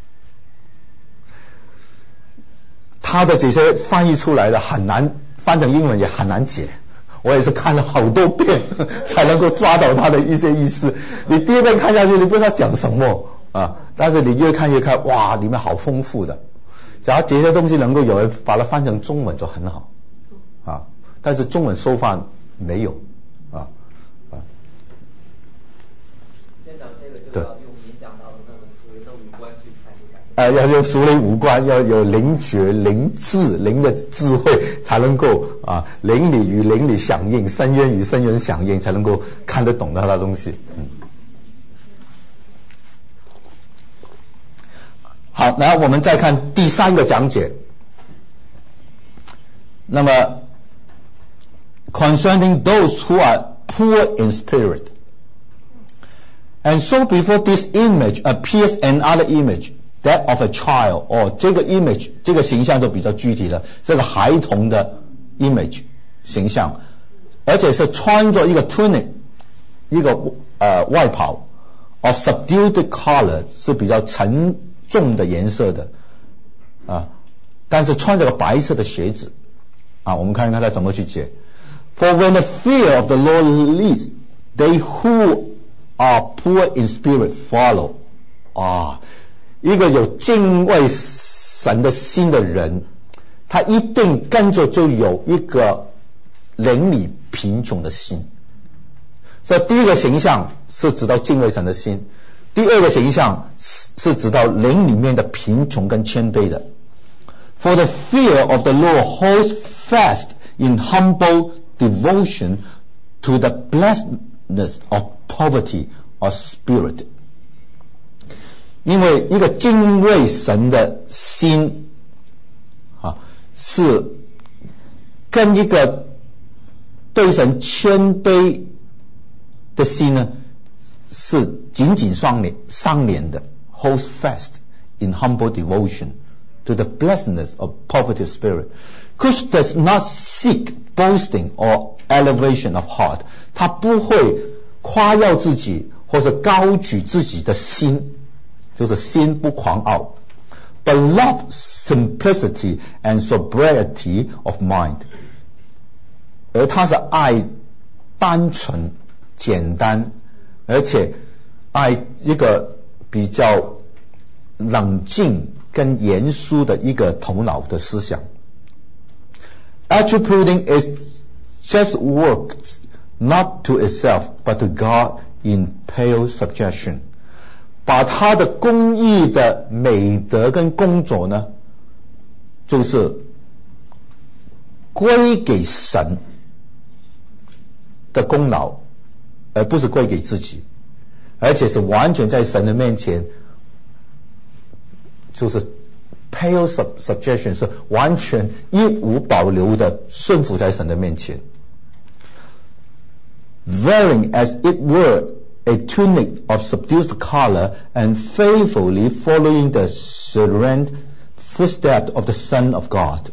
他的这些翻译出来的很难翻成英文，也很难解。我也是看了好多遍才能够抓到他的一些意思。你第一遍看下去，你不知道讲什么啊，但是你越看越看，哇，里面好丰富的。假如这些东西能够有人把它翻成中文就很好啊，但是中文收翻没有啊啊。 院长，这个就要用您讲到的那种属灵的五官去看一看。 呃，要用属灵五官，要有灵觉、灵智、灵的智慧，才能够啊，灵里与灵里响应，深渊与深渊响应，才能够看得懂他的东西。嗯。好，然后我们再看第三个讲解。那么 ，concerning those who are poor in spirit, and so before this image appears another image.That of a child， 哦，这个 image 这个形象就比较具体了，这个孩童的 image 形象，而且是穿着一个 tunic， 一个呃外袍 of subdued color， 是比较沉重的颜色的啊，但是穿着个白色的鞋子啊，我们看看他怎么去解。For when the fear of the Lord leads, they who are poor in spirit follow。啊。一个有敬畏神的心的人，他一定跟着就有一个灵里贫穷的心。所以第一个形象是指到敬畏神的心，第二个形象是指到灵里面的贫穷跟谦卑的。For the fear of the Lord holds fast in humble devotion to the blessedness of poverty of spirit。因为一个敬畏神的心啊，是跟一个对神谦卑的心呢，是紧紧相连相连的。Holds fast in humble devotion to the blessedness of poverty of spirit, which does not seek boasting or elevation of heart。他不会夸耀自己或是高举自己的心。就是心不狂傲 ，but love simplicity and sobriety of mind。而他是爱单纯、简单，而且爱一个比较冷静跟严肃的一个头脑的思想。Attributing its just works not to itself but to God in pale subjection。把他的公义的美德跟工作呢，就是归给神的功劳，而不是归给自己，而且是完全在神的面前，就是 pale subjection 是完全一无保留的顺服在神的面前。Wearing as it were a tunic of subdued color and faithfully following the serene footsteps of the Son of God.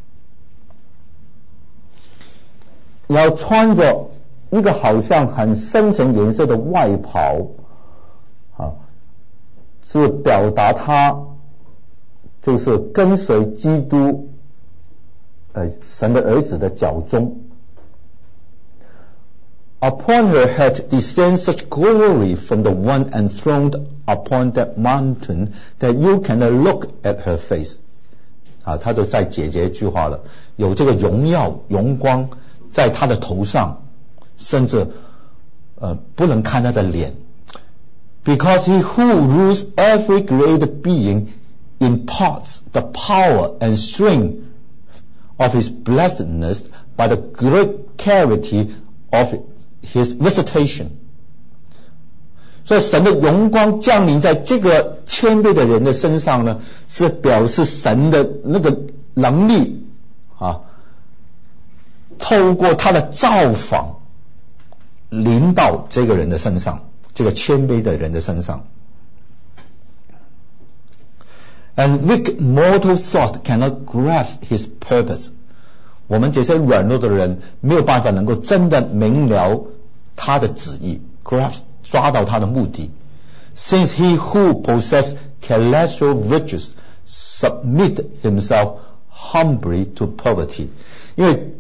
要穿着一个好像很深层颜色的外袍，啊，是表达他就是跟随基督，呃，神的儿子的脚踪。Upon her head descends such glory from the one enthroned upon that mountain that you cannot look at her face. 啊，他就再解决一句话了，有这个荣耀荣光在他的头上，甚至呃不能看他的脸。Because he who rules every created being imparts the power and strength of his blessedness by the great clarity of his visitation. 所以神的荣光降临在这个谦卑的人的身上呢，是表示神的那个能力啊，透过他的造访临到这个人的身上，这个谦卑的人的身上。And weak mortal thought cannot grasp his purpose. 我们这些软弱的人没有办法能够真的明了他的旨意 grasp 抓到他的目的。Since he who possesses celestial riches submit himself humbly to poverty. 因为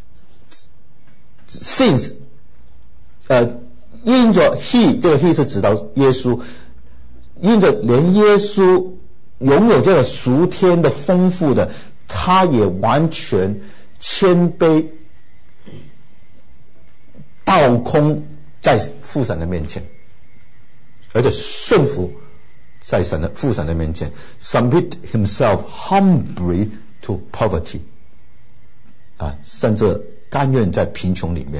since 呃因着 he 这个 he 是指到耶稣，因着连耶稣拥有这个属天的丰富的，他也完全谦卑倒空在父神的面前，而且顺服在神的父神的面前 submit himself humbly to poverty 啊，甚至甘愿在贫穷里面。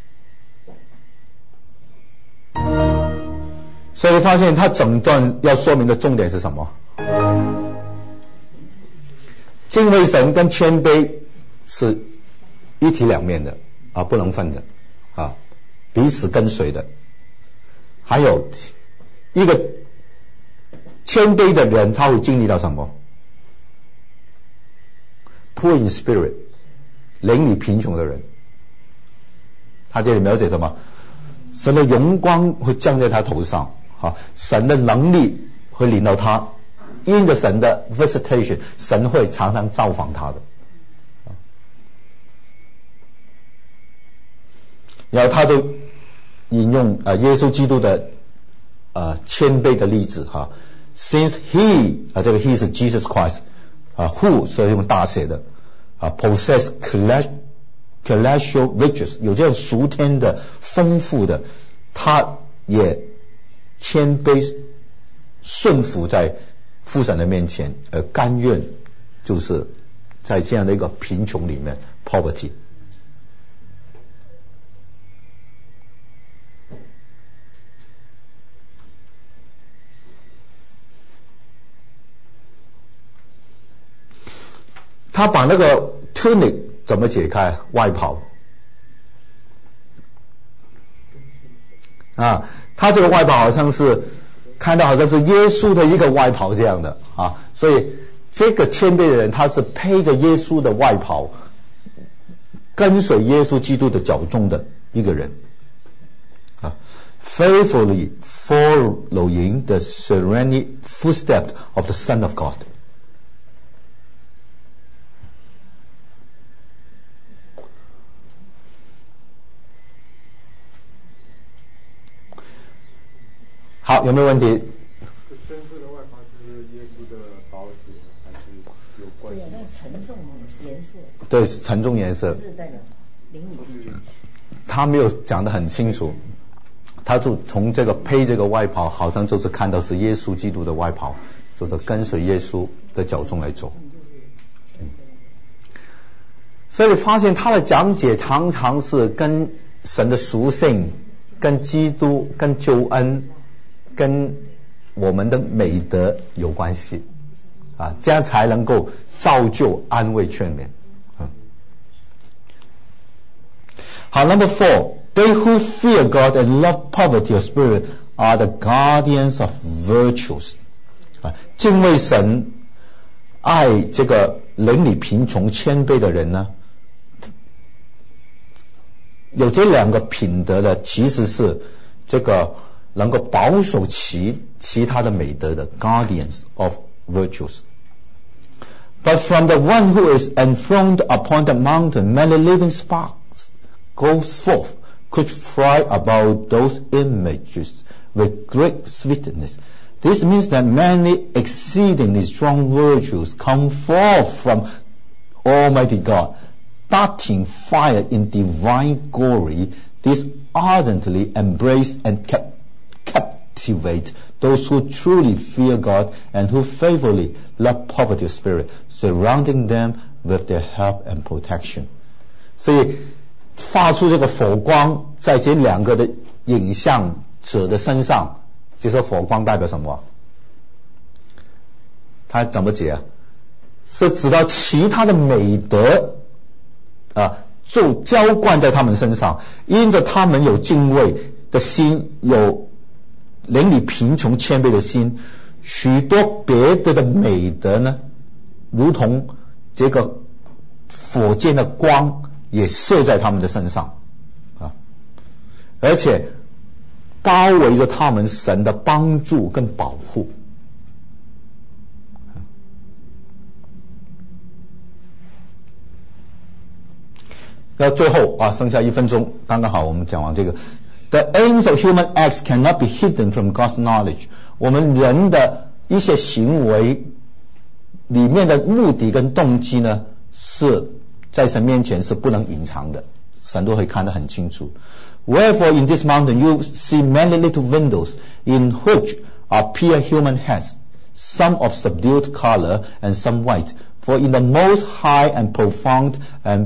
所以发现他整段要说明的重点是什么？敬畏神跟谦卑是一体两面的啊，不能分的啊，彼此跟随的。还有一个谦卑的人，他会经历到什么 ？Poor in spirit， 灵里贫穷的人，他这里描写什么？神的荣光会降在他头上，啊，神的能力会临到他。因着神的 visitation， 神会常常造访他的。然后他就引用呃耶稣基督的呃谦卑的例子哈 ，Since he 啊、呃、这个 he 是 Jesus Christ 啊 ，who 是用大写的啊 ，possess celestial riches 有这样属天的丰富的，他也谦卑顺服在父神的面前，而甘愿就是在这样的一个贫穷里面 poverty。他把那个 tunic 怎么解开？外袍啊，他这个外袍好像是看到好像是耶稣的一个外袍这样的啊，所以这个谦卑的人他是披着耶稣的外袍，跟随耶稣基督的脚踪的一个人啊 ，faithfully following the serene footsteps of the Son of God。好，有没有问题？ 这深色的外袍是耶稣的宝血，还是有关系？ 对啊，那沉重颜色。 对，沉重颜色。 是代表灵里贫穷。 他没有讲得很清楚，他就从这个披这个外袍，好像就是看到是耶稣基督的外袍，就是跟随耶稣的脚踪来走。嗯，所以发现他的讲解常常是跟神的属性、跟基督、跟救恩。跟我们的美德有关系啊，这样才能够造就、安慰、劝勉。嗯，好 ，Number four, they who fear God and love poverty of spirit are the guardians of virtues. 啊，敬畏神、爱这个邻里贫穷、谦卑的人呢，有这两个品德的，其实是这个能够保守其其他的美德的 guardians of virtues. But from the one who is enthroned upon the mountain, many living sparks go forth, could fly about those images with great sweetness. This means that many exceedingly strong virtues come forth from Almighty God, darting fire in divine glory. These ardently embrace and cap- captivate those who truly fear God and who faithfully love poverty of spirit, surrounding them with their help and protection. 所以发出这个火光在这两个的影像者的身上，这些火光代表什么？他怎么解啊？是指到其他的美德啊，就浇灌在他们身上，因着他们有敬畏的心，有邻里贫穷谦卑的心，许多别的的美德呢，如同这个火箭的光也射在他们的身上啊，而且包围着他们神的帮助跟保护。到最后啊，剩下一分钟，刚刚好我们讲完这个。The aims of human acts cannot be hidden from God's knowledge. 我们人的一些行为里面的目的跟动机呢，是在神面前是不能隐藏的，神都会看得很清楚。Wherefore in this mountain you see many little windows in which appear human heads, some of subdued color and some white. For in the most high and profound and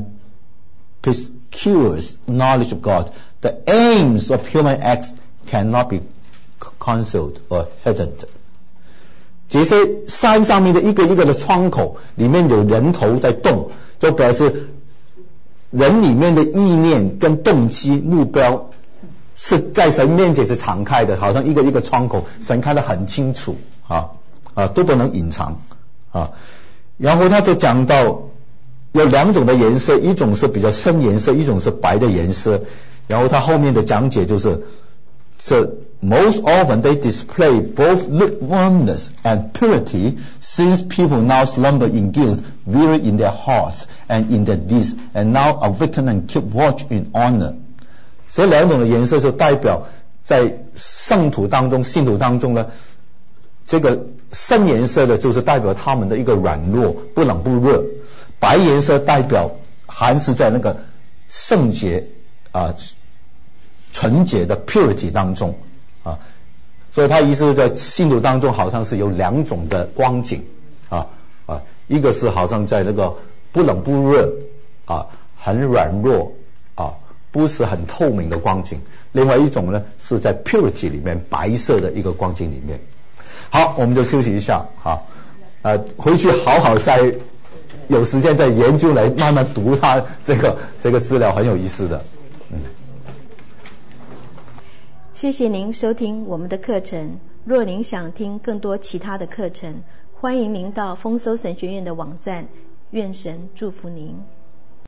perspicuous knowledge of God, the aims of human acts cannot be concealed or hidden. 这些山上面的一个一个的窗口里面有人头在动，就表示人里面的意念跟动机目标是在神面前是敞开的，好像一个一个窗口，神看得很清楚啊啊，都不能隐藏啊。然后他就讲到有两种的颜色，一种是比较深颜色，一种是白的颜色。然后他后面的讲解就是是 most often they display both lukewarmness and purity, since people now slumber in guilt, weary in their hearts and in their deeds, and now awaken and keep watch in honor. 所以两种的颜色就代表在圣徒当中、信徒当中呢，这个深颜色的就是代表他们的一个软弱，不冷不热；白颜色代表含是在那个圣洁啊、纯洁的 purity 当中啊，所以他意思是在信徒当中好像是有两种的光景啊啊，一个是好像在那个不冷不热啊，很软弱啊，不是很透明的光景；另外一种呢是在 purity 里面白色的一个光景里面。好，我们就休息一下，好，呃，回去好好再有时间再研究来慢慢读它这个这个资料，很有意思的。嗯， 谢谢您收听我们的课程。若您想听更多其他的课程，欢迎您到丰收神学院的网站。愿神祝福您。